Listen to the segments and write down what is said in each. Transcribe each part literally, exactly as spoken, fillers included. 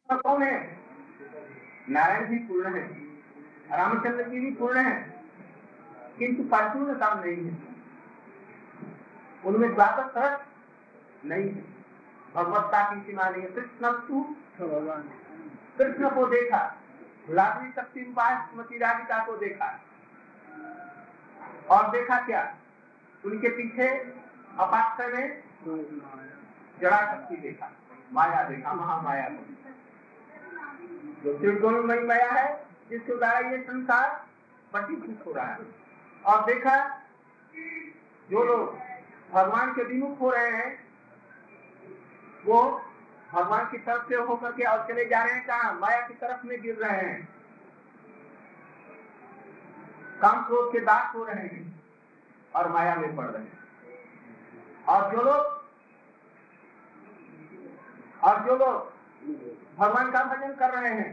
कौन है? नारायण भी पूर्ण है, रामचंद्र जी भी पूर्ण है, किंतु परिपूर्ण काम नहीं है, उनमें द्वादश रस नहीं है, भगवत्ता की सीमा नहीं है। कृष्ण तू भगवान कृष्ण को देखा, लाडली शक्ति स्मृति राधिका को देखा, और देखा क्या? उनके पीछे अपात्र में जड़ा शक्ति देखा, माया देखा, महामाया को, जो त्रिगुणमयी माया है, जिसके द्वारा ये संसार प्रतीत हो रहा है। और देखा जो लोग भगवान के विमुख हो रहे हैं, वो भगवान की तरफ से होकर के और चले जा रहे हैं कहाँ? माया की तरफ में गिर रहे हैं, काम क्रोध के दास हो रहे हैं और माया में पड़ रहे हैं। और जो लोग और जो लोग भगवान का भजन कर रहे हैं,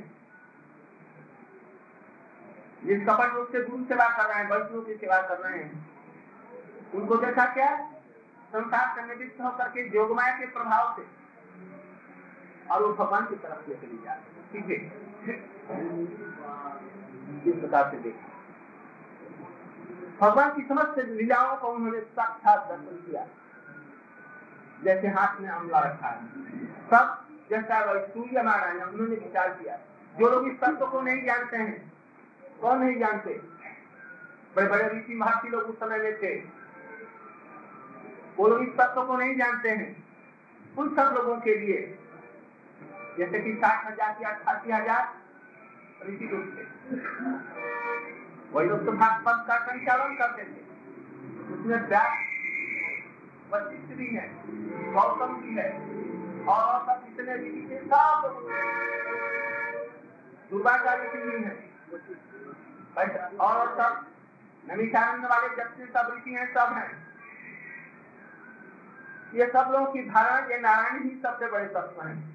जिस कपट रूप से गुरु सेवा कर रहे हैं, वैष्णव की सेवा कर रहे हैं, उनको देखा क्या? संसार से निवृत्त होकर के योगमाया के प्रभाव से और वो भगवान की तरफ ले चली जा रही है। ठीक है, इस प्रकार से देखा भगवान की समस्त लीलाओं को उन्होंने साक्षात दर्शन किया। जैसे हाथ में अमला रखा है, सब जैसा सूर्य नारायण उन्होंने विचार किया। जो लोग इस तत्व को नहीं जानते हैं, कौन नहीं जानते? बड़े बड़े ऋषि महर्षि लोग उस समय में थे, वो लोग इस तत्व को नहीं जानते हैं। उन सब लोगों के लिए जैसे कि साठ हजार या अठासी हजार ऋषि लोग थे, वही लोग तो भागवत का संचालन करते थे। उसमें व्यास वशिष्ठ भी है, गौतम भी है, और सब जितने ऋषि थे सब दुर्वासा ऋषि भी है, और सब नैमिषारण्य वाले जितने सब ऋषि हैं सब हैं। ये सब लोगों की धारणा ये नारायण ही सबसे बड़े तत्व हैं।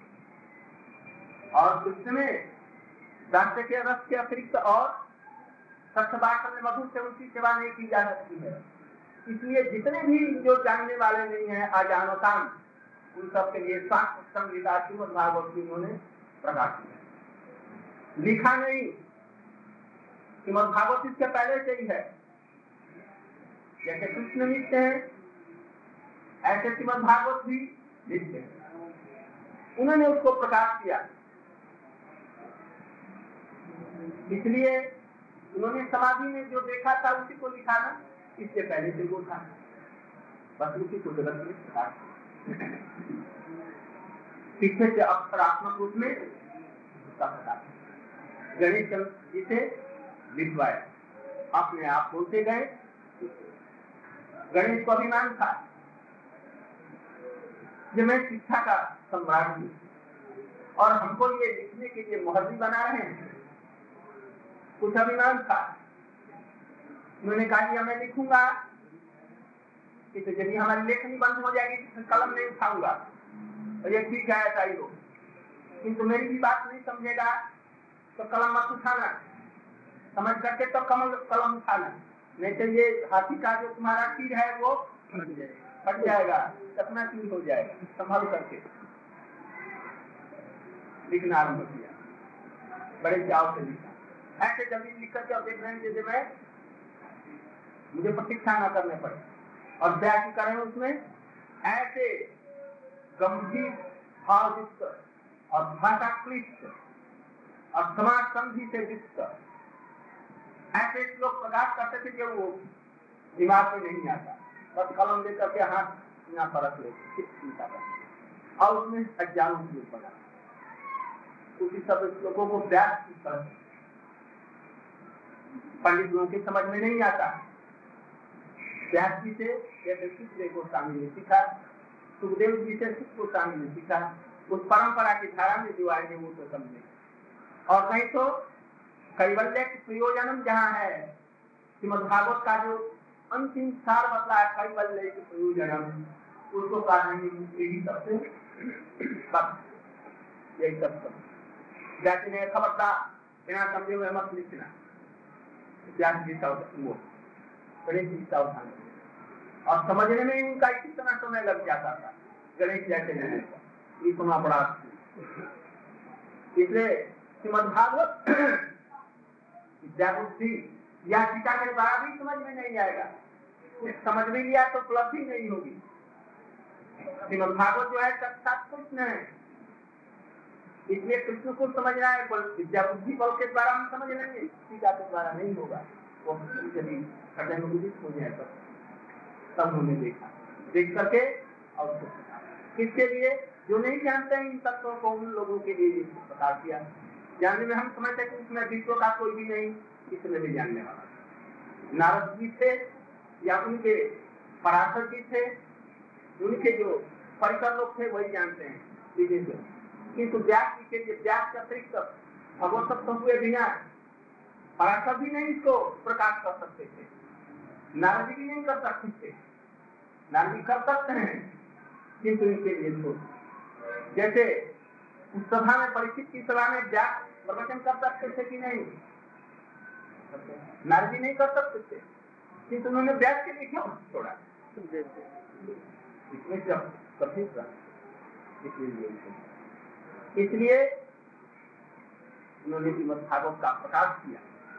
और कृष्ण में दास्य के रस के अतिरिक्त और सत्सवाक में मधुर से उनकी सेवा नहीं की जा सकती है। इसलिए जितने भी जो जानने वाले नहीं है अजानताम, उन सब के लिए शास्त्र संहिता श्रीमद् भागवत की उन्होंने प्रकाश किया। लिखा नहीं, श्रीमद् भागवत इसके पहले से ही है। जैसे कृष्ण नित्य है, ऐसे श्रीमद् भागवत भी नित्य है। उन्होंने उसको प्रकाश किया, इसलिए उन्होंने समाधि में जो देखा था उसी को लिखा ना, इससे पहले से वो था, बस उसी को जगत में प्रकाश पीछे से अक्षरात्मक रूप में गणेश जी से लिखवाया, अपने आप बोलते गए। गणेश को अभिमान था कि मैं शिक्षा का सम्राट हूं और हमको ये लिखने के लिए मुहर्री बना रहे हैं, कुछ अभिमान था। उन्होंने कहा कि मैं लिखूंगा, तो यदि हमारी लेखनी बंद हो जाएगी तो कलम नहीं उठाऊंगा, और ये ठीक है ऐसा ही हो, किंतु मेरी भी बात नहीं समझेगा तो कलम मत उठाना, समझ करके तो कमल कलम उठाना, नहीं तो ये हाथी का जो तुम्हारा तीर है वो फट जाएगा, चकना चूर हो जाएगा। संभल करके लिखना आरम्भ किया, बड़े चाव से लिखा। ऐसे जल्दी लिखकर के देख रहे हैं जैसे मैं मुझे प्रतीक्षा न करने पड़े, और व्याख्या करें उसमें ऐसे गंभीर भावयुक्त और भाषा क्लिष्ट और समाज संधि से युक्त ऐसे लोग प्रकाश करते थे कि वो दिमाग में नहीं आता, बस कलम लेकर के हाथ यहाँ पर रख लेते और उसमें अज्ञान उपयोग बना, उसी सब लोगों को व्यास की तरह पंडित लोगों की समझ में नहीं आता। व्यास जी से जैसे सुखदेव गोस्वामी ने सीखा, सुखदेव जी से सुख गोस्वामी ने सीखा, उस परंपरा की धारा में जो आएंगे वो तो समझे। और नहीं तो कैवल्य प्रयोजनम जहाँ है, श्रीमद् भागवत का जो अंतिम सार बतला है कैवल्य प्रयोजनम, उसको काटने यही सबसे यही सब जैसे ने खबरदार बिना समझे हुए मत लिखना, व्यास जी सावधान गणेश जी सावधान, और समझने में उनका कितना समय लग जाता था। गणेश जैसे नहीं इतना बड़ा इसलिए श्रीमद्भागवत विद्याबुद्धि या टीका के द्वारा भी समझ में नहीं आएगा, कुछ समझ में लिया तो उपलब्धि नहीं होगी। श्रीमद्भागवत जो है साक्षात कृष्ण है, इसलिए कृष्ण को समझना है, विद्याबुद्धि बल के द्वारा हम समझ लेंगे, टीका के द्वारा नहीं होगा। वो यदि हृदय में उदित हो जाए तब तब उन्होंने देखा, देख करके और किसके लिए, जो नहीं जानते हैं इन तत्वों को, उन लोगों के लिए बता दिया। जानने में हम समझते कि उसमें विश्व का कोई भी नहीं, इसमें भी जानने वाला नारद जी थे या उनके पराशर जी थे, उनके जो परिकर लोग थे वही जानते हैं विदेश में। किंतु व्यास जी के लिए व्यास के अतिरिक्त भगवत तत्व हुए बिना पराशर भी नहीं इसको प्रकाश कर सकते थे, नारद जी भी नहीं कर सकते थे। नारद जी कर सकते हैं किंतु इनके लिए तो जैसे उस सभा में, परीक्षित की सभा में व्यास प्रवचन कर सकते थे कि नहीं, नारद जी नहीं कर सकते थे, किंतु उन्होंने व्यास के लिए क्यों छोड़ा, इसमें जब कभी इसलिए इसलिए उन्होंने श्रीमद्भागवत का प्रकाश किया।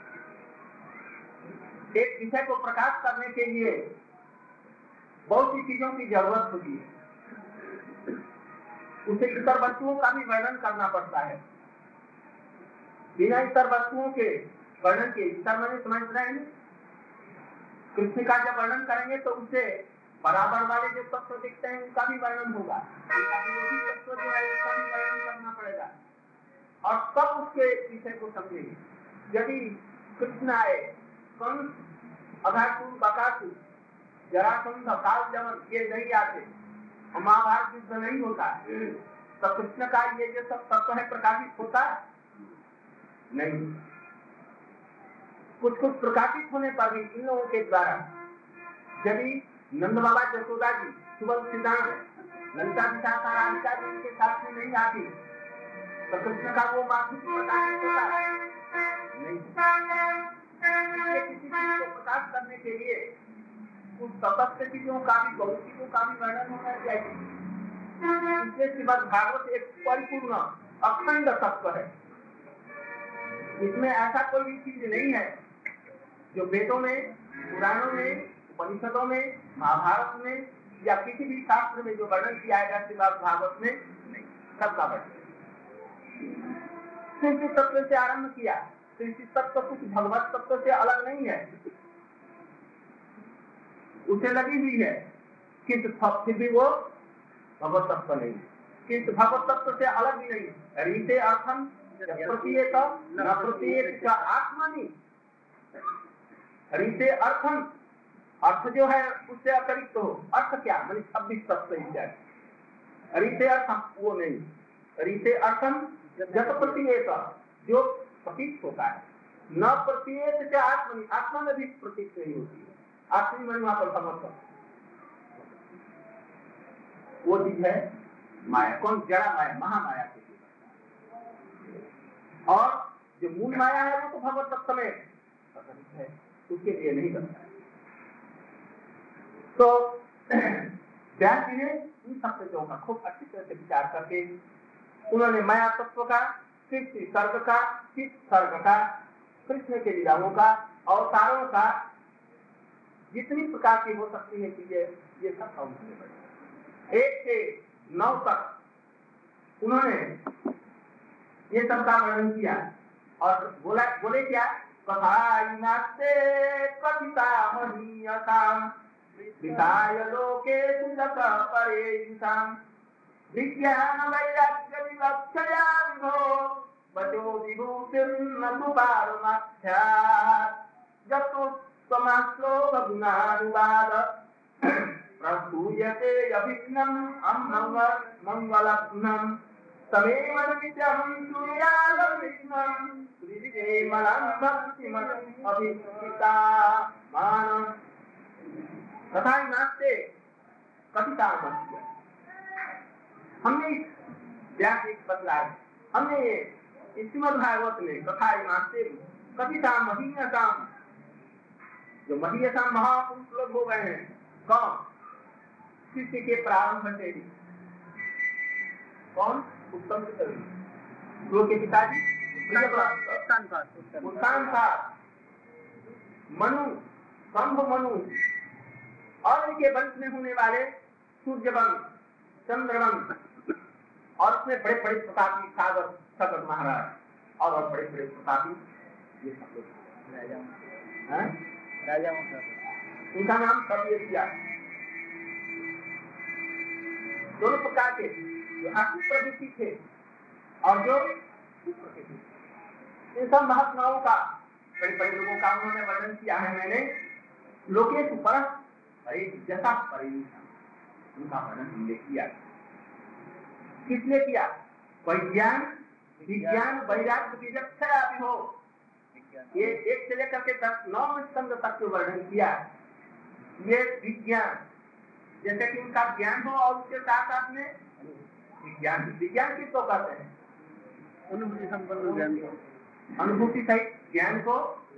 एक विषय को प्रकाश करने के लिए बहुत सी चीजों की जरूरत होती है, उसे इतर वस्तुओं का भी वर्णन करना पड़ता है। बिना इतर वस्तुओं के वर्णन के, इतर मैंने समझ रहे हैं, कृष्ण का जब वर्णन करेंगे तो उसे बराबर वाले जो तत्व दिखते हैं उनका भी वर्णन होगा, तत्व जो है उसका भी वर्णन करना पड़ेगा और तब उसके विषय को समझेंगे। यदि कृष्ण आए, कंस, अघासुर, बकासुर, जरासंध, कालजवन ये नहीं आते और महाभारत युद्ध नहीं होता, तो कृष्ण का ये जो सब तत्व है प्रकाशित होता नहीं। कुछ कुछ प्रकाशित होने पर भी इन लोगों के द्वारा, यदि नंद बाबा जसोदा जी, सुबल सिद्धांत, ललिता विशाखा राधिका जी उनके साथ में नहीं आती तो कृष्ण का वो माधुर्य प्रकाशित होता नहीं। किसी चीज को प्रकाश करने के लिए उस सतत चीजों का भी, बहुत चीजों का भी वर्णन होना चाहिए। इसलिए श्रीमद्भागवत एक परिपूर्ण अखंड तत्व है, इसमें ऐसा कोई भी चीज नहीं है जो वेदों में, पुराणों में, उपनिषदों में, महाभारत में या किसी भी शास्त्र में जो वर्णन किया है श्रीमद्भागवत में नहीं, सबका वर्णन सृष्टि तत्व से आरंभ किया। सृष्टि तत्व कुछ भगवत तत्व से अलग नहीं है, उसे लगी हुई है, किंतु फिर भी वो भगवत तत्व नहीं, किंतु भगवत तत्व से अलग भी नहीं। रीते अर्थम प्रतीयेत न प्रतीयेत का आत्मनि, रीते अर्थम, अर्थ जो है उससे अतिरिक्त हो, अर्थ क्या मानी छब्बीस तत्व इत्यादि, रीते अर्थम वो नहीं, रीते अर्थम जत प्रतीयेत जो प्रतीत होता है, न प्रतीयेत से आत्मनि, आत्मा में भी प्रतीत नहीं होती है, आत्मी मन वहां पर भगवत वो चीज है माया। कौन? जड़ा माया, महामाया के लिए। और जो मूल माया है वो तो भगवत तत्व में है, उसके लिए नहीं बनता है। तो व्यास जी ने इन सब चीजों का खूब अच्छी तरह से विचार करके उन्होंने माया तत्व का, सृष्टि सर्ग का, चित सर्ग का, कृष्ण के लीलाओं का, अवतारों का, जितनी प्रकार की हो सकती है चीजें, ये सब उन्होंने बढ़ी। एक से नौ तक उन्होंने ये सब का वर्णन किया और बोला, बोले क्या? कथाइनास्ते कथिता महीयताम विधाय लोके सुदत परेषाम विज्ञान वैराग्य विवक्षया विभो वचो विभूतिर्न पारमाख्यात् जतो समाश्लोक गुणानुवाद प्रसूयते अभिघ्नम् अमंगल मंगलघ्नम् तमेव नित्यं सूर्यालोकविघ्नम् श्रीविजयमलं भक्तिमत् अभिष्ठिता मान कथा नास्ते कथिता महीय। हमने व्यास एक बतला है, हमने इस श्रीमद्भागवत में कथा नास्ते कथिता महीयता, जो महीयता महापुरुष लोग हो गए हैं, कौन? सृष्टि के प्रारंभ से ही कौन? उत्तम ध्रुव के पिताजी उत्तान था, मनु, शंभ मनु और इनके वंश में होने वाले सूर्यवंश, चंद्रवंश और उसमें बड़े बड़े प्रतापी सागर सगर महाराज और, और बड़े बड़े प्रतापी ये सब लोग राजाओं राजाओं का इनका नाम सब ये दिया। दोनों प्रकार के जो आत्म प्रवृत्ति थे और जो इन सब महात्माओं का बड़े बड़े लोगों का उन्होंने वर्णन किया है। मैंने लोकेश पर जैसा उनका वर्णन हमने किया। किसने किया? विज्ञान विज्ञान वैराग्य विचक्षणा भी हो, ये एक से लेकर के दस नौ स्कंद तक के वर्णन किया। ये विज्ञान जैसे कि उनका ज्ञान हो और उसके साथ साथ में विज्ञान विज्ञान किसको कहते हैं? अनुभूति संपन्न ज्ञान को, अनुभूति सहित ज्ञान को।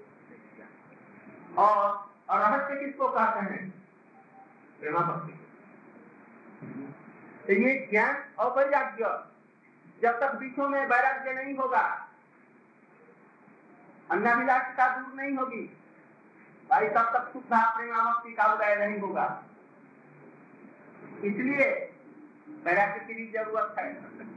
और रहस्य किसको कहते हैं? प्रेमा भक्ति। तो ये ज्ञान और वैराग्य जब तक बीचों में वैराग्य नहीं होगा, अन्नाभिलाषिता दूर नहीं होगी भाई, तब तक शुद्ध प्रेमा भक्ति का उदय नहीं होगा। इसलिए वैराग्य की भी जरूरत है।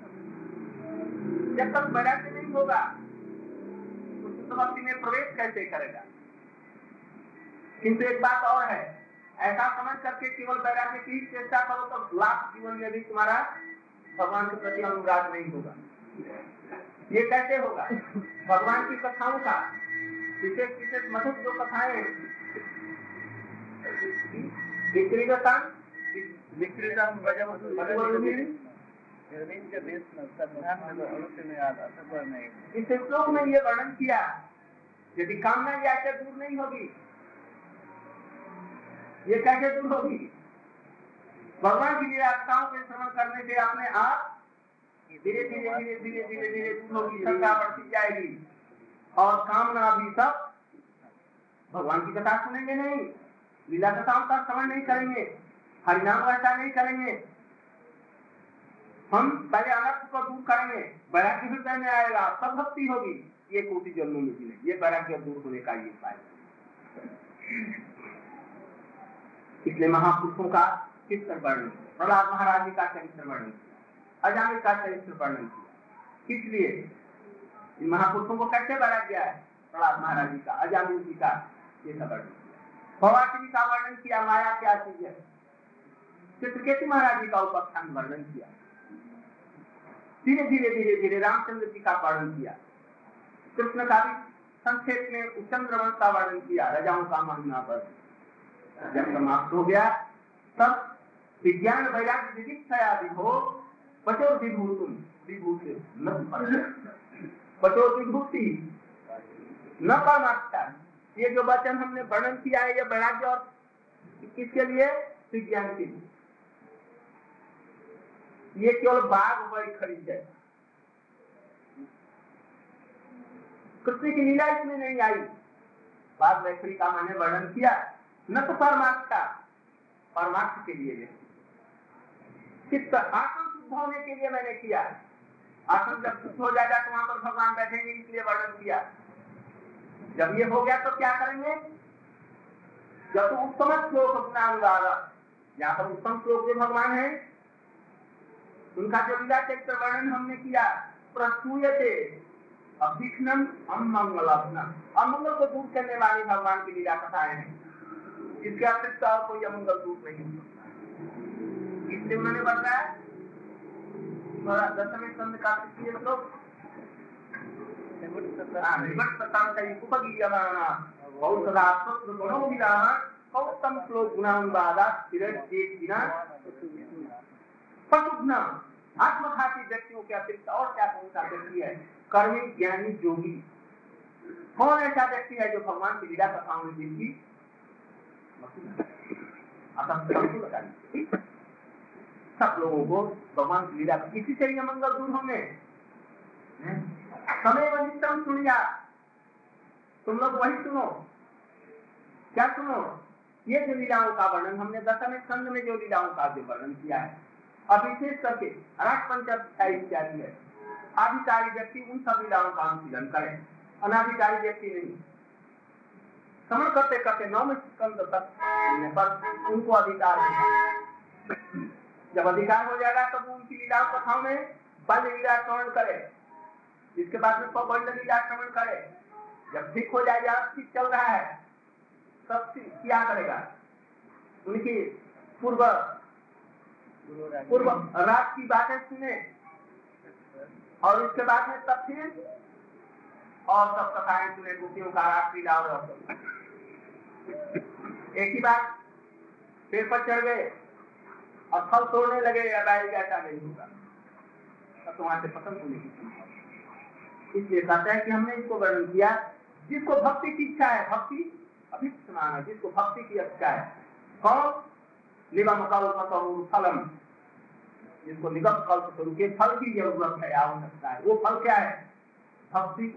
जब तक वैराग्य नहीं होगा तो शुद्ध भक्ति में प्रवेश कैसे करेगा? किंतु एक बात और है, ऐसा समझ करके केवल वैराग्य की चेष्टा करो तो लाख जीवन में भी तुम्हारा भगवान के प्रति अनुराग नहीं होगा। ये कैसे होगा? भगवान की कथाओं का विशेष विशेष मधुर जो कथाएं विक्रीगतान विक्रीगतान इस श्लोक में ये वर्णन किया, यदि कामना याचा दूर नहीं होगी, ये कैसे दूर होगी? भगवान की लीलाओं के श्रवण करने से अपने आप धीरे धीरे धीरे धीरे धीरे धीरे दूर होगी, श्रद्धा बढ़ती जाएगी और कामना भी सब। भगवान की कथा सुनेंगे नहीं, लीला कथाओं का श्रवण नहीं करेंगे, हरिनाम वर्षा नहीं करेंगे, हम पहले अनर्थ को दूर करेंगे, वैराग्य हृदय में आएगा, सब भक्ति होगी। ये कोटि जन्मों में मिलेगी, ये वैराग्य दूर होने का ये उपाय। इसलिए महापुरुषों का चरित्र वर्णन, प्रहलाद महाराज जी का चरित्र वर्णन किया, अजामिल का चरित्र वर्णन किया। इसलिए महापुरुषों को कैसे वैराग्य है? प्रहलाद महाराज जी का, अजामिल जी का, ये सब वर्णन किया। भवानी का वर्णन किया, माया क्या चीज है। चित्रकेतु महाराज जी का उपाख्यान वर्णन किया। धीरे धीरे धीरे धीरे रामचंद्र जी का वर्णन किया। कृष्ण का भी संक्षेप में चंद्रवंश का वर्णन किया, राजाओं का महिमा पर। जब समाप्त हो गया तब विज्ञान वैराग्य विदिक्षया विभो पचो विभूतुम विभूति न पचो विभूति न परमात्मा। ये जो वचन हमने वर्णन किया है, ये वैराग्य और किसके लिए? विज्ञान के लिए। ये केवल बाघ वही खरीद है, कृष्ण की लीला इसमें नहीं आई। बाघ वैखरी का मैंने वर्णन किया, न तो परमात्मा, परमात्मा के लिए चित्त आसन शुद्ध होने के लिए मैंने किया। आसन जब शुद्ध हो जाएगा तो वहां पर भगवान बैठेंगे, इसलिए वर्णन किया। जब ये हो गया तो क्या करेंगे? जब तो उत्तम श्लोक गुणानुवाद, यहाँ पर उत्तम श्लोक जो भगवान है उनका जो लीला चरित्र वर्णन हमने किया, प्रस्तुयते अभिघ्नम अमंगलम, अमंगल को दूर करने वाली भगवान की लीला कथाएं हैं। इसके अतिरिक्त और कोई अमंगल दूर नहीं हो सकता। इसलिए उन्होंने बताया दसवें स्कंद का तृतीय श्लोक उत्तम श्लोक गुणानुवादा आत्मघाती व्यक्तियों के अतिरिक्त और क्या कौन सा व्यक्ति है? कर्मी ज्ञानी योगी। कौन ऐसा व्यक्ति है जो भगवान की लीला कथाओं में जिनकी सब लोगों को भगवान की लीला, किसी से भी मंगल दूर होंगे। समय वनिष्ठम सुनिया, तुम लोग वही सुनो। क्या सुनो? ये जो लीलाओं का वर्णन हमने दसवें स्कंद में जो लीलाओं का जो वर्णन किया है, अब विशेष करके राज पंचाध्याय इत्यादि है, अधिकारी व्यक्ति उन सब लीलाओं का अनुशीलन करे, अनाधिकारी व्यक्ति नहीं। श्रवण करते करते नौवें स्कंद तक पर उनको अधिकार होगा। जब अधिकार हो जाएगा तब तो उनकी लीलाओं कथाओं में बाल्य लीला श्रवण करे, जिसके बाद में पौगंड लीला श्रवण करे। जब ठीक हो जाएगा, ठीक चल रहा है, तब क्या करेगा? उनकी पूर्व पूर्व रात की बातें सुने और इसके बाद में तब फिर और सब कथाएं सुने, गोपियों का रात्रि और एक ही बार पेड़ पर चढ़ गए और फल तोड़ने लगे, या बाई ऐसा नहीं होगा, तब तो वहां से पसंद होने की। इसलिए कहते हैं कि हमने इसको वर्णन किया, जिसको भक्ति की इच्छा है, भक्ति अभिष्टमान है, जिसको भक्ति की इच्छा है, कौन? निगम कल्प फलम, जिसको निगम कल्प स्वरूप के फल की जरूरत है, आवश्यकता है। वो फल क्या है? भक्ति,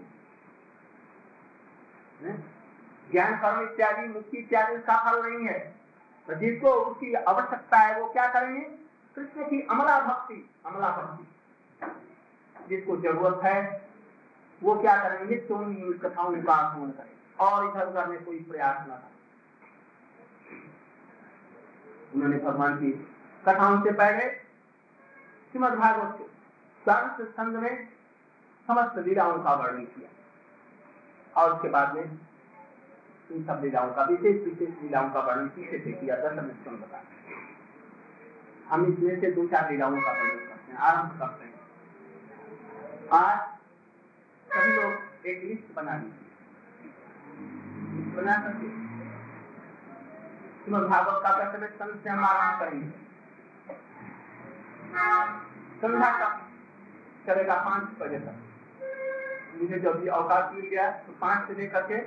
ज्ञान कर्म इत्यादि मुक्ति इत्यादि का फल नहीं है। तो जिसको उसकी आवश्यकता है वो क्या करेंगे? कृष्ण की अमला भक्ति, अमला भक्ति जिसको जरूरत है वो क्या करेंगे? तो कथाओं का आगमन करें और इधर उधर में कोई प्रयास न करें। उन्होंने भगवान की कथाओं से पहले श्रीमद् भागवत के सारस्वत स्कंद में समस्त लीलाओं का वर्णन किया और उसके बाद में इन सब लीलाओं का, विशेष विशेष लीलाओं का वर्णन पीछे से किया। दशम स्कंद बता, हम इसमें से दो चार लीलाओं का वर्णन करते हैं, आरंभ करते हैं। आज सभी लोग एक लिस्ट बना लीजिए, बना करके श्रीमद् भागवत का दशम स्कंद से हम आरंभ करेंगे। संध्या का चलेगा पांच बजे तक। मुझे जब भी अवकाश मिल गया तो पांच से लेकर के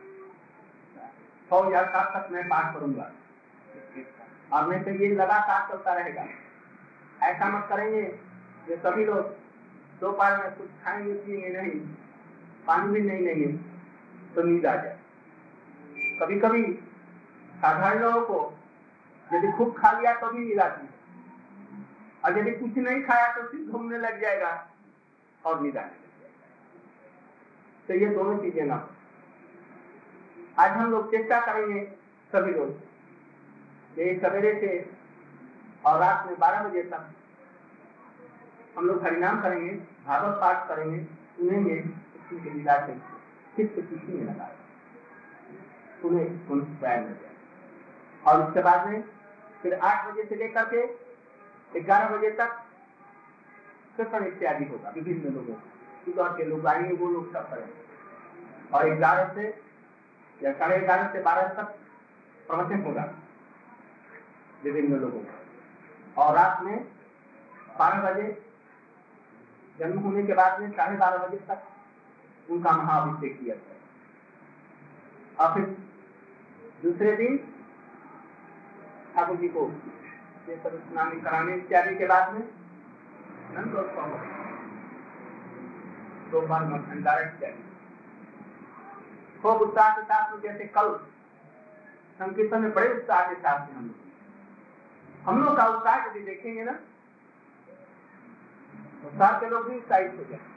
छह या सात तक मैं पाठ करूंगा और नहीं तो ये लगातार चलता रहेगा। ऐसा मत करेंगे कि सभी लोग दोपहर में कुछ खाएंगे पिएंगे नहीं, पानी भी नहीं लेंगे तो नींद आ जाए। कभी कभी साधारण लोगों को यदि खूब खा लिया तो भी नींद आती है, और यदि कुछ नहीं खाया तो फिर घूमने लग जाएगा और नींद आने लग जाएगा। तो ये दोनों चीजें ना, आज हम लोग चेष्टा करेंगे सभी लोग ये सवेरे से और रात में बारह बजे तक हम लोग हरिनाम करेंगे, भागवत पाठ करेंगे, सुनेंगे, उसकी लीला से चित्त खुशी में लगा सुने सुन स्वयं लग जाए। और उसके बाद में फिर आठ बजे से लेकर के ग्यारह बजे तक कीर्तन इत्यादि होगा विभिन्न लोगों को, के लोग आएंगे, वो लोग सब करेंगे। और ग्यारह से या साढ़े ग्यारह से बारह तक प्रवचन होगा विभिन्न लोगों का। और रात में बारह बजे जन्म होने के बाद में साढ़े बारह बजे तक उनका महाअभिषेक किया जाए। और फिर दूसरे दिन ठाकुर जी को स्नान कराने इत्यादि के बाद में दोपहर में भंडारा इत्यादि खूब उत्साह के साथ में, जैसे कल संकीर्तन में बड़े उत्साह के साथ में हम लोग हम लोग का उत्साह यदि देखेंगे ना, उत्साह के लोग भी उत्साहित हो जाए।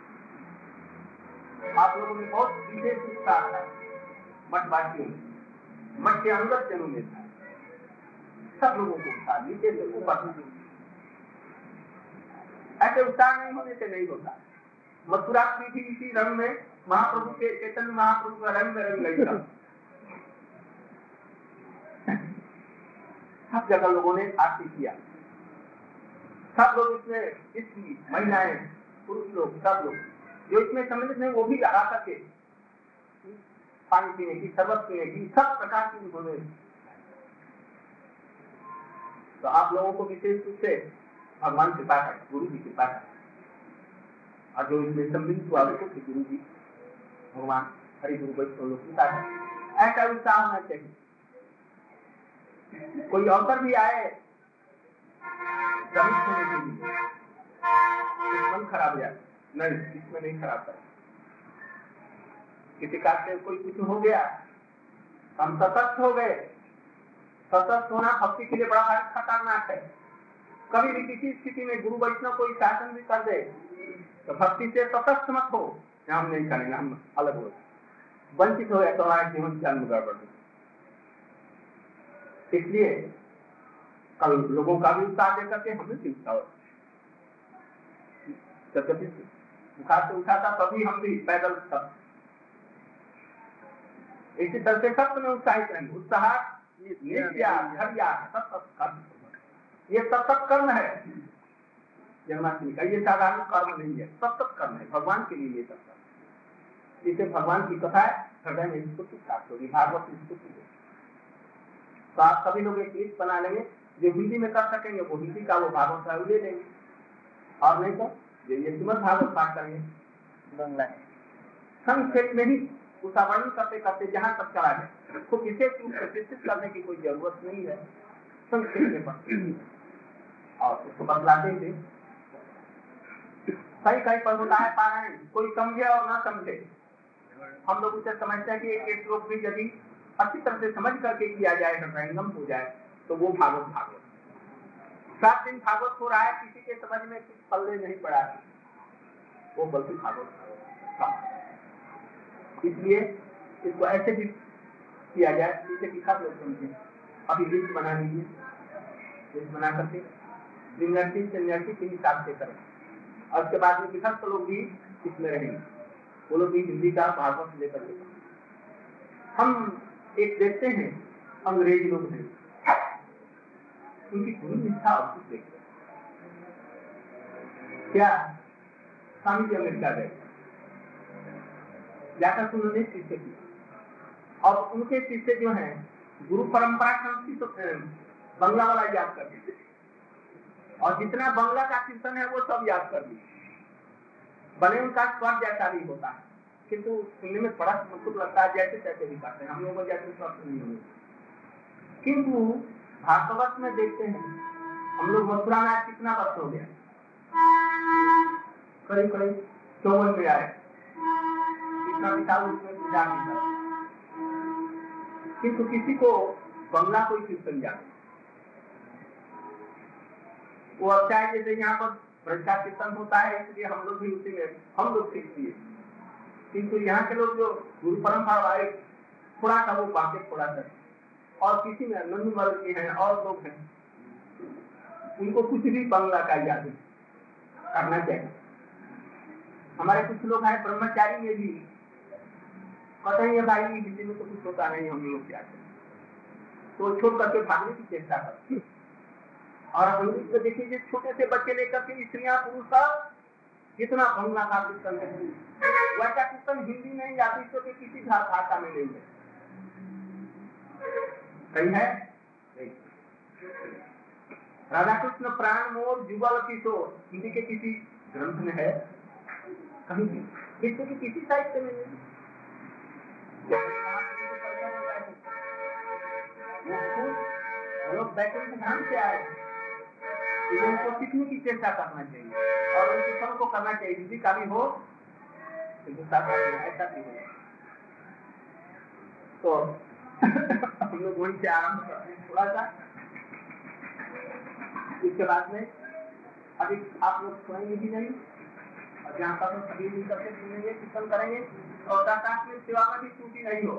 आप लोगों में बहुत विशेष उत्साह था मठवासियों में, मठ के अंगत जनों में था, सब लोगों को उत्साह नीचे से ऊपर। ऐसे उत्साह नहीं होने से नहीं होता। मथुरा की थी इसी रंग में महाप्रभु के चैतन्य महाप्रभु का रंग में रंग गई था। सब जगह लोगों ने आरती किया, सब लोग इसमें, इसकी महिलाएं पुरुष लोग सब लोग जो इसमें सम्मिलित हैं वो भी आ करके पानी पीने की, शरबत पीने की, सब प्रकार की उन्होंने। तो आप लोगों को विशेष रूप से भगवान कृपा है, गुरु जी कृपा है, और जो इसमें सम्मिलित हुआ उसको गुरु जी भगवान हरि गुरु वैष्णव लोग कृपा है। ऐसा उत्साह होना चाहिए। कोई अवसर भी आए श्रमिक होने के लिए, मन खराब हो जाए नहीं, इसमें नहीं खराब कर। किसी का से कोई कुछ हो गया, हम सतर्क हो गए। सतर्क होना भक्ति के लिए बड़ा खतरनाक है। कभी भी किसी स्थिति में गुरु वैष्णव कोई शासन भी कर दे तो भक्ति से तटस्थ मत हो, हम नहीं करेंगे, हम अलग हो, वंचित हो तो हमारे जीवन की अंग गड़बड़। इसलिए कल लोगों का भी उत्साह देकर के हमें भी उत्साह, जब कभी बुखार से उठा था तभी हम भी पैदल सब इसी तरह से सब में उत्साहित रहेंगे। उत्साह ये सतत कर्म है जन्माष्टमी का, ये साधारण कर्म नहीं है, सतत कर्म है भगवान के लिए। ये सब जिसे भगवान की कथा है हृदय में स्फूर्ति प्राप्त होगी, भागवत स्फूर्ति होगी। तो आप सभी लोग एक लिस्ट बना लेंगे, जो हिंदी में कर सकेंगे वो हिंदी का वो भागवत है ले लेंगे, और नहीं तो ये श्रीमद् भागवत पाठ करेंगे बंगला संक्षेप में ही उसका वर्णन करते करते जहां तक चला जाए, तो विशेष रूप से विस्तृत करने की कोई जरूरत नहीं है, संक्षेप में पढ़ते और उसको बतलाते थे। कई कई पर होता है पारायण, कोई समझे और ना समझे, हम लोग उसे समझते हैं कि एक श्लोक भी यदि अच्छी तरह से समझ करके किया जाए, हृदयंगम हो जाए, तो वो भागवत भागवत। सात दिन भागवत हो रहा है, किसी के समझ में कुछ पल्ले नहीं पड़ा, वो बल्कि भागवत। इसलिए इसको ऐसे भी किया जाए जिससे कि सब लोग समझे। अभी लिस्ट बना लीजिए, लिस्ट बना करके विन्यासी सन्यासी के हिसाब से करें, और उसके बाद में विभक्त लोग भी इसमें रहेंगे, वो लोग भी हिंदी का भागवत लेकर के। हम एक देखते हैं अंग्रेज लोग हैं, उनकी पूरी निष्ठा और कुछ देखते हैं क्या। स्वामी जी अमेरिका गए, जाकर उन्होंने शिष्य की, और उनके शिष्य जो हैं गुरु परंपरा संस्कृत तो बंगला वाला याद कर लीजिए, और जितना बंगला का कीर्तन है वो सब याद कर लीजिए। भले उनका स्वर जैसा भी होता है, किंतु सुनने में बड़ा मुश्किल लगता है, जैसे तैसे भी करते हैं, हम लोगों जैसे स्वर नहीं होंगे। किंतु भागवत में देखते हैं, हम लोग मथुरा में कितना वर्ष हो गया, करीब करीब चौवन में आए, इतना विशाल उसमें पूजा नहीं था, किंतु किसी को बंगला कोई कीर्तन जाते, वो अच्छा है जैसे यहाँ पर ब्रजका कीर्तन होता है, इसलिए हम लोग भी उसी में हम लोग सीख लिए। किंतु यहाँ के लोग जो गुरु परंपरा वाले थोड़ा सा वो बाकी थोड़ा सा, और किसी में नंदमल के हैं और लोग हैं, उनको कुछ भी बंगला का याद करना चाहिए। हमारे कुछ लोग हैं ब्रह्मचारी में भी कहते हैं भाई हिंदी में तो कुछ होता नहीं, हम लोग क्या करें, तो छोड़ करके भागने की चेष्टा करते। और हम लोग देखिए छोटे से बच्चे लेकर के स्त्रियां पुरुष का कितना बंगला का कीर्तन है, वैसा कीर्तन हिंदी नहीं या विश्व के किसी भाषा में नहीं है, कहीं है। राधा कृष्ण प्राण मोर जुगल किशोर हिंदी के किसी ग्रंथ में है, कहीं भी विश्व के किसी साहित्य में नहीं। लोग वैकुंठ धाम से आए, उनको सीखने की चेष्टा करना चाहिए और उनकी सब को करना चाहिए, हिंदी का भी हो ऐसा भी हो। तो हम लोग वहीं से आरम्भ करते हैं थोड़ा सा, इसके बाद में अभी आप लोग सुनेंगे भी नहीं, और जहाँ पर तो सभी मिल करके सुनेंगे, कीर्तन करेंगे, और दास में सेवा में भी त्रुटि नहीं हो।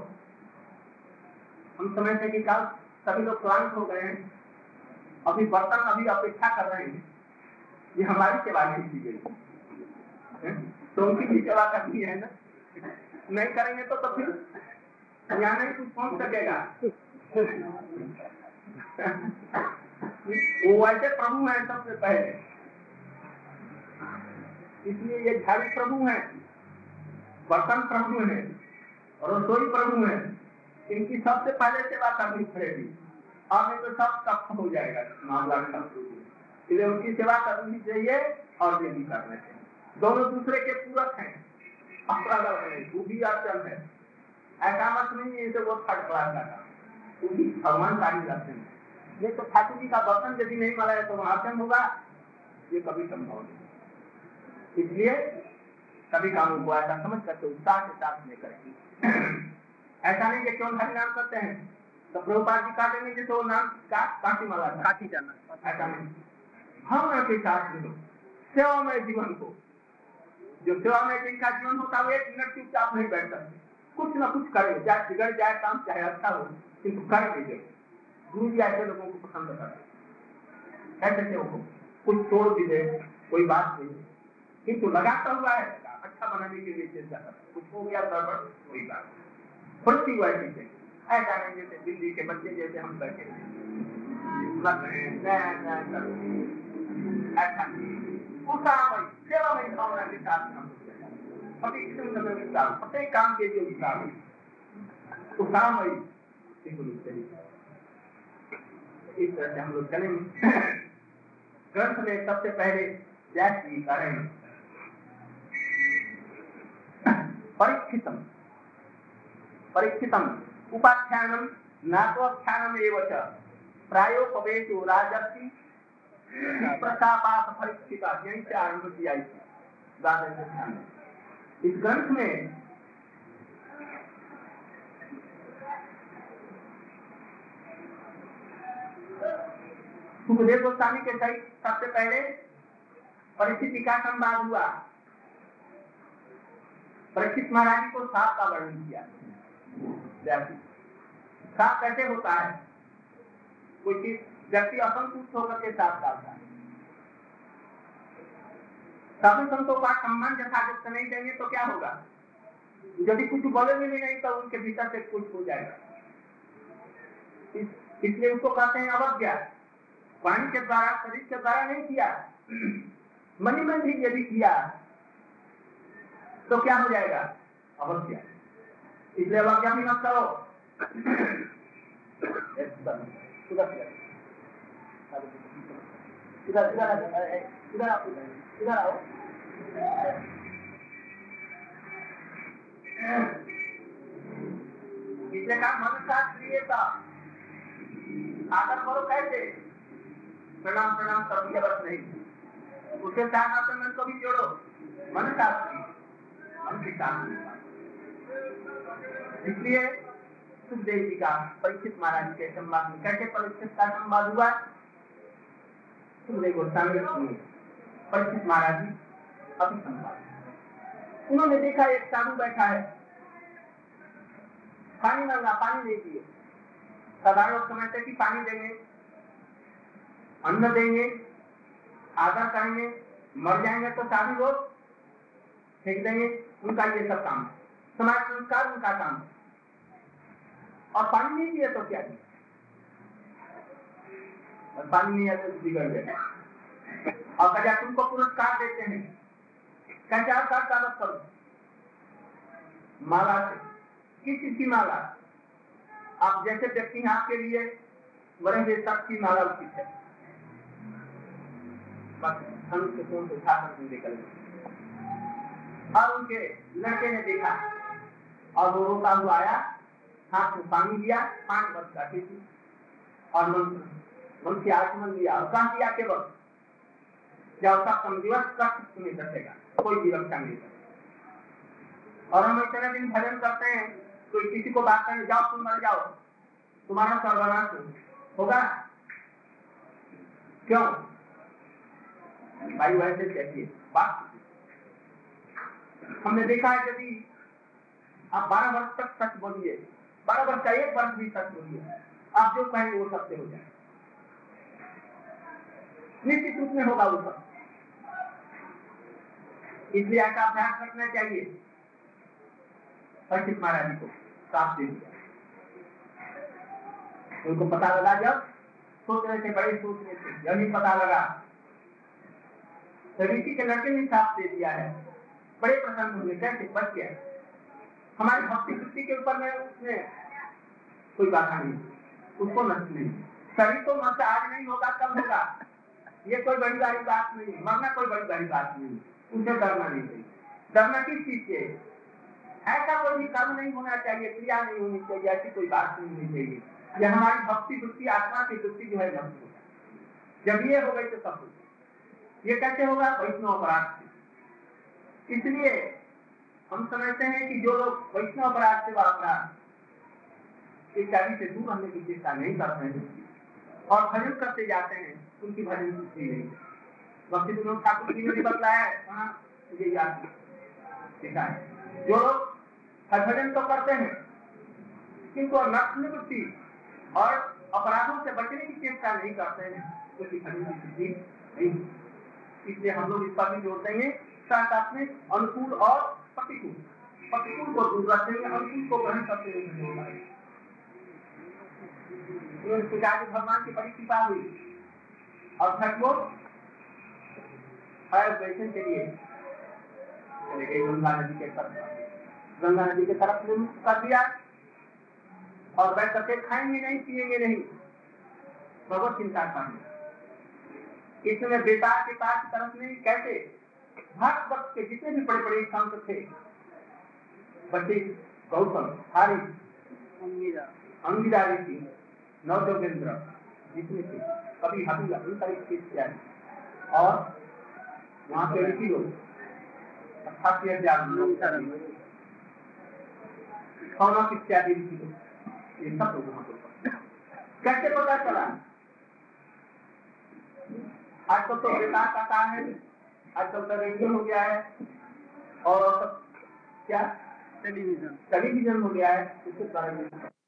हम समझते कि कल सभी लोग क्लांत हो गए हैं, अभी बर्तन अभी अपेक्षा कर रहे हैं, ये हमारी सेवा नहीं की गई, तो उनकी भी सेवा करनी है ना, नहीं करेंगे तो तो फिर यहाँ नहीं कुछ पहुंच सकेगा। वो वैसे प्रभु हैं सबसे पहले, इसलिए ये झाड़ी प्रभु हैं, बर्तन प्रभु हैं, रसोई प्रभु हैं, इनकी सबसे पहले सेवा करनी पड़ेगी, और नहीं तो सब तप हो जाएगा मामला में। इसलिए उनकी सेवा करनी चाहिए और ये भी करना चाहिए, दोनों दूसरे के पूरक हैं, वो भी अर्चन है, ऐसा मत नहीं है वो थर्ड क्लास का काम, वो भी भगवान का ही अर्चन है। नहीं तो ठाकुर जी का बर्तन यदि नहीं मिला है तो अर्चन होगा, ये कभी संभव नहीं। इसलिए सभी कामों को ऐसा समझ करके उत्साह के साथ में करेंगे। ऐसा नहीं कि केवल हरि नाम करते हैं तो प्रभुपाद जी काटेंगे जैसे वो नाम का काटी माला काटी जाना, ऐसा नहीं। भावना के साथ में सेवा में जीवन को जो सेवा में जिनका जीवन होता है वो एक मिनट चुपचाप नहीं बैठ सकते, कुछ ना कुछ करे, चाहे बिगड़ जाए काम चाहे अच्छा हो, किंतु कर लीजिए। गुरु जी ऐसे लोगों को पसंद करते, ऐसे सेवकों कुछ तोड़ भी दे कोई बात नहीं, किंतु लगाता हुआ है अच्छा बनाने के लिए चेष्टा करता, कुछ हो गया गड़बड़ कोई बात थोड़ी सी हुआ चीजें ऐसा नहीं जैसे दिल्ली के बच्चे जैसे हम करके लग रहे हैं ऐसा उत्साह सेवा में भावना के साथ हम प्रत्येक काम के लिए उत्साह उत्साहमयी इस तरह से हम लोग चलेंगे। ग्रंथ में सबसे पहले जैसी करें परीक्षितम परीक्षितम उपाख्यानम नात्वाख्यानम एवं च प्रायोपवेशो राजर्षि प्रतापात परीक्षिता यहीं से आरंभ किया इस ग्रंथ में। सुखदेव गोस्वामी के सहित सबसे पहले परिस्थिति का संवाद हुआ, परीक्षित महाराज को साप का वर्णन किया। साप कैसे होता है, कोई चीज व्यक्ति असंतुष्ट होकर के साप डालता है, साधु संतों का सम्मान यथायुक्त नहीं देंगे तो क्या होगा, यदि कुछ बोलेंगे भी नहीं तो उनके भीतर से कुछ हो जाएगा। इस, इसलिए उसको कहते हैं अवज्ञा। वाणी के द्वारा शरीर के द्वारा नहीं किया, मन में भी यदि किया तो क्या हो जाएगा, अवज्ञा। इसलिए अवज्ञा भी मत करो। इधर इधर आओ, इधर आओ। इसलिए कहा मनुष्य क्रिय का आदर करो कैसे, प्रणाम प्रणाम करो बस नहीं, उसके साथ अपने मन को भी जोड़ो, मन शास्त्री मन की शास्त्री। इसलिए सुखदेव जी का परीक्षित महाराज के संवाद में कैसे परीक्षित का संवाद हुआ, सुखदेव गोस्वामी परीक्षित महाराज जी अभी संवाद। उन्होंने देखा एक साधु बैठा है, पानी मांगा, पानी नहीं दिए। साधारण लोग समझते कि पानी देंगे, अन्न देंगे, आदर करेंगे, मर जाएंगे तो साधु लोग फेंक देंगे, उनका ये सब काम है, समाज संस्कार उनका काम है। और पानी नहीं दिए तो क्या दिए, और पानी नहीं आते तो बिगड़ गए। और कहा तुमको पुरस्कार देते हैं, कैसा स्वागत करो, माला से, किस चीज की माला, आप जैसे व्यक्ति हैं आपके लिए बड़े हुए सब की माला उचित है। बस उनके फोन से उठाकर निकल गए। और उनके लड़के ने देखा और वो रोता हुआ आया, हाथ में पानी दिया, पांच वर्ष का थी और मन की आचमन लिया और कहा किया केवल जब सप्तम दिवस तक तुम्हें रखेगा, कोई भी रक्षा नहीं करेगा। और हम इतने दिन भजन करते हैं, कोई किसी को बात करने जाओ तुम मर जाओ, तुम्हारा सर्वनाश होगा, क्यों भाई वैसे कहती बात। हमने देखा है यदि आप बारह वर्ष तक सच बोलिए, बारह वर्ष का एक वर्ष भी सच बोलिए, आप जो कहेंगे वो सत्य हो जाए, निश्चित रूप में होगा वो सब। इसलिए ऐसा अभ्यास रखना चाहिए। परीक्षित महाराज जी को साफ दे दिया, उनको पता लगा, जब सोच रहे थे, बड़े सोच रहे थे, जब ही पता लगा ऋषि के लड़के ने साफ दे दिया है, बड़े प्रसन्न हुए, कैसे बच गया। हमारी भक्ति वृत्ति के ऊपर में उसने कोई बाधा नहीं, उसको नष्ट नहीं। शरीर तो मन से आज नहीं होगा कल होगा, ये कोई बड़ी बड़ी बात नहीं, मरना कोई बड़ी बड़ी बात नहीं, उनसे डरना नहीं चाहिए। डरना किस चीज से, ऐसा कोई भी कर्म नहीं होना चाहिए, क्रिया नहीं होनी चाहिए, ऐसी कोई बात नहीं होनी चाहिए। यह हमारी भक्ति वृत्ति आत्मा की वृत्ति जो है नष्ट हो जाए। जब ये हो गई तो सब कुछ। ये कैसे होगा, वैष्णव अपराध से। इसलिए हम समझते हैं कि जो लोग वैष्णव अपराध से व अपराध इत्यादि से दूर रहने की चेष्टा नहीं करते हैं और भजन करते जाते हैं, उनकी भजन कुछ भी नहीं। भक्ति विनोद ठाकुर जी ने भी बतलाया है, हाँ मुझे याद ठीक है। जो लोग हरभजन तो करते हैं किंतु नक्सल वृत्ति और अपराधों से बचने की चेष्टा नहीं करते हैं, उसकी भजन की सिद्धि नहीं। इसलिए हम लोग इस पर भी जोर देंगे, साथ में अनुकूल और प्रतिकूल, प्रतिकूल को दूर रखेंगे, अनुकूल को ग्रहण करते हुए पिताजी भगवान की बड़ी कृपा हुई और घर को दर्शन के लिए चले गए गंगा नदी के तरफ। गंगा नदी के तरफ ने मुक्त कर दिया और बैठ करके खाएंगे नहीं, पिएंगे नहीं, भगवत चिंता करेंगे। इसमें बेतार के पास की तरफ में कैसे भक्त वक्त के जितने भी बड़े बड़े संत थे, बच्चे गौतम, हारी, अंगिरा ऋषि, नवजोगेंद्र जितने थे, कभी हबीला, उनका इत्यादि, और वहाँ पे ऋषि लोग इत्यादि ऋषि लोग, ये सब लोग वहाँ पर कैसे पता चला? आज तो तो बेकार का काम है, आज तो तो रेडियो हो गया है और क्या टेलीविजन टेलीविजन हो गया है, इसके बारे में